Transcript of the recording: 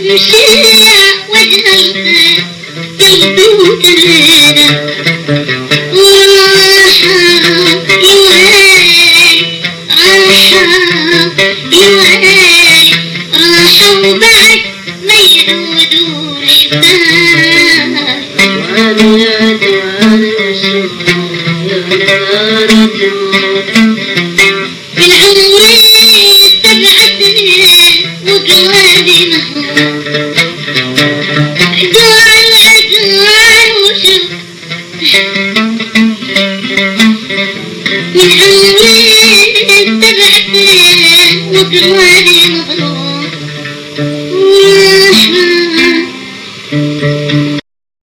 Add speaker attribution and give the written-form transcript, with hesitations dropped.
Speaker 1: مشيع وجهك قلبي وكلنا وراحة يوهي راحة يوهي راحة وبعد ما يعودوا عباد وانا من عمري تبعتني وقلبي قال وشوف من عمري تبعتني وقلبي